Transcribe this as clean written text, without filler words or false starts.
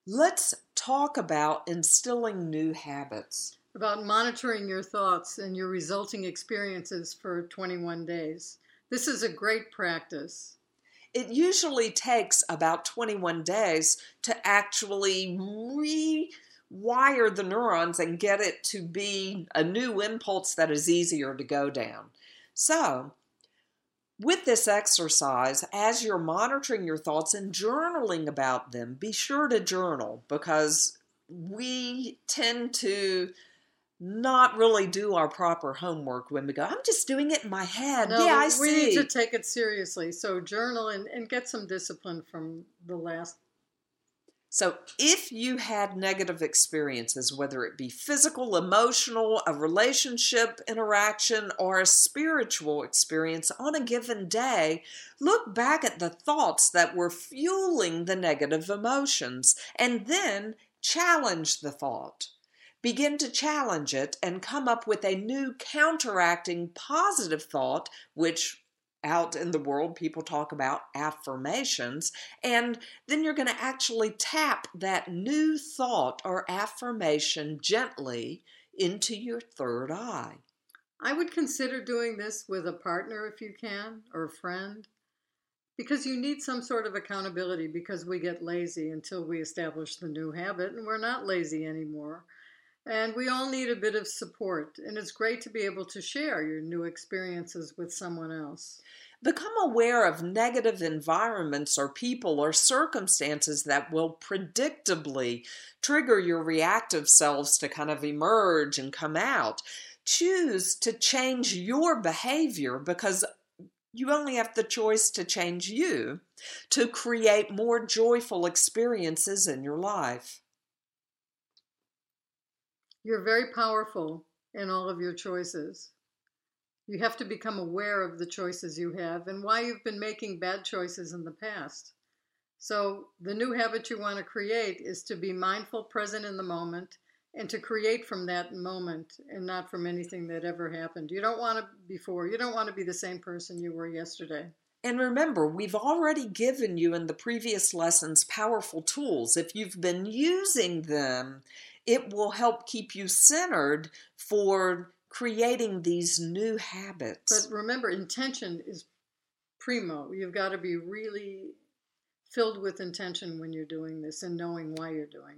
Let's talk about instilling new habits. About monitoring your thoughts and your resulting experiences for 21 days. This is a great practice. It usually takes about 21 days to actually rewire the neurons and get it to be a new impulse that is easier to go down. So, with this exercise, as you're monitoring your thoughts and journaling about them, be sure to journal because we tend to not really do our proper homework when we go, I'm just doing it in my head. No, Yeah, I we see. need to take it seriously. So journal and get some discipline from the last. So if you had negative experiences, whether it be physical, emotional, a relationship interaction, or a spiritual experience on a given day, look back at the thoughts that were fueling the negative emotions and then challenge the thought. Begin to challenge it and come up with a new counteracting positive thought, which out in the world people talk about affirmations, and then you're going to actually tap that new thought or affirmation gently into your third eye. I would consider doing this with a partner if you can, or a friend, because you need some sort of accountability because we get lazy until we establish the new habit, and we're not lazy anymore. And we all need a bit of support, and it's great to be able to share your new experiences with someone else. Become aware of negative environments or people or circumstances that will predictably trigger your reactive selves to kind of emerge and come out. Choose to change your behavior because you only have the choice to change you to create more joyful experiences in your life. You're very powerful in all of your choices. You have to become aware of the choices you have and why you've been making bad choices in the past. So the new habit you want to create is to be mindful, present in the moment, and to create from that moment and not from anything that ever happened. You don't want to be the same person you were yesterday. And remember, we've already given you in the previous lessons powerful tools. If you've been using them, it will help keep you centered for creating these new habits. But remember, intention is primo. You've got to be really filled with intention when you're doing this and knowing why you're doing it.